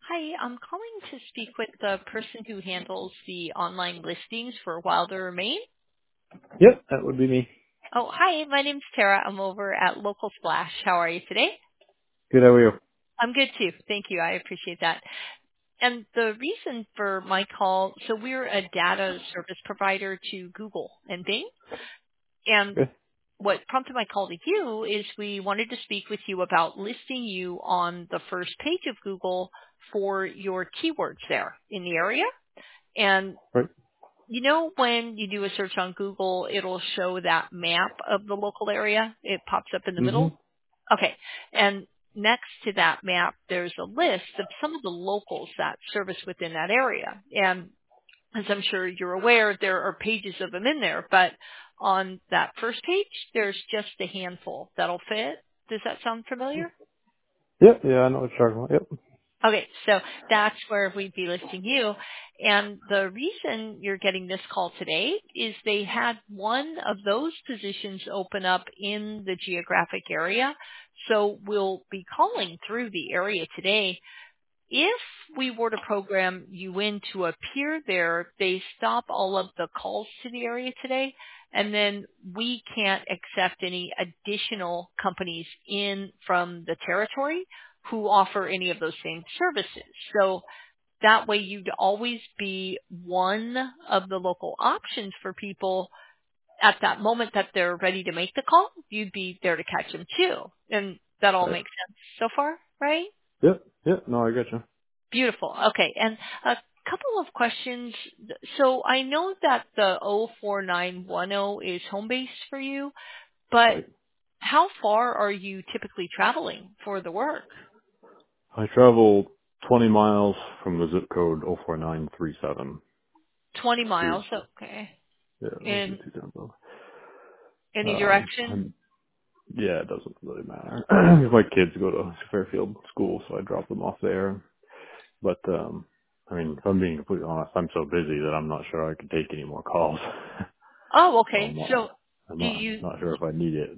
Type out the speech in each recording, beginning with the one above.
Hi, I'm calling to speak with the person who handles the online listings for Wilder, Maine. Yep, that would be me. Oh, hi, my name's Tara. I'm over at Local Splash. How are you today? Good, how are you? I'm good too. Thank you. I appreciate that. And the reason for my call, so we're a data service provider to Google and Bing. And Good. what prompted my call to you is we wanted to speak with you about listing you on the first page of Google for your keywords there in the area. And Right. you know, when you do a search on Google, it'll show that map of the local area. It pops up in the Mm-hmm. middle. Okay. And next to that map, there's a list of some of the locals that service within that area. And as I'm sure you're aware, there are pages of them in there, but on that first page, there's just a handful that'll fit. Does that sound familiar? Yep, yeah, I know what you're talking about. Yep. Okay, so that's where we'd be listing you. And the reason you're getting this call today is they had one of those positions open up in the geographic area. So we'll be calling through the area today. If we were to program you in to appear there, they stop all of the calls to the area today, and then we can't accept any additional companies in from the territory who offer any of those same services. So that way you'd always be one of the local options for people at that moment that they're ready to make the call. You'd be there to catch them too. And that all Right. makes sense so far, right? Yep, no, I got you. Beautiful. Okay. And a couple of questions. So I know that the 04910 is home base for you, but Right. how far are you typically traveling for the work? I travel 20 miles from the zip code 04937 20 to, miles. Okay. yeah, those are In the two towns. any direction? And yeah, it doesn't really matter. My kids go to Fairfield School, so I drop them off there. But, I mean, if I'm being completely honest, I'm so busy that I'm not sure I can take any more calls. Oh, So okay. So I'm do not, you, not sure if I need it.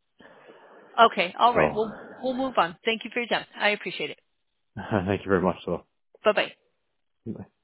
okay. All right. So, We'll move on. Thank you for your time. I appreciate it. thank you very much, Bye bye. so.